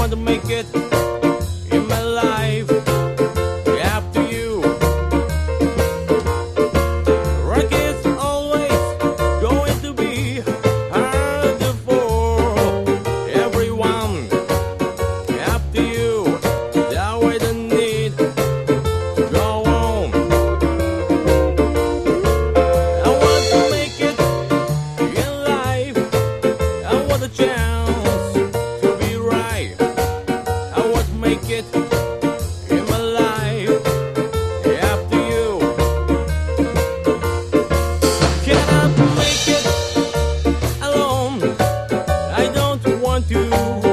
want to make it in my life after you. Rock is always going to be harder for everyone after you. That way the need to go on. I want to make it in life. I want a chance to be right. I want to make it in my life after you. Cannot make it alone. I don't want to.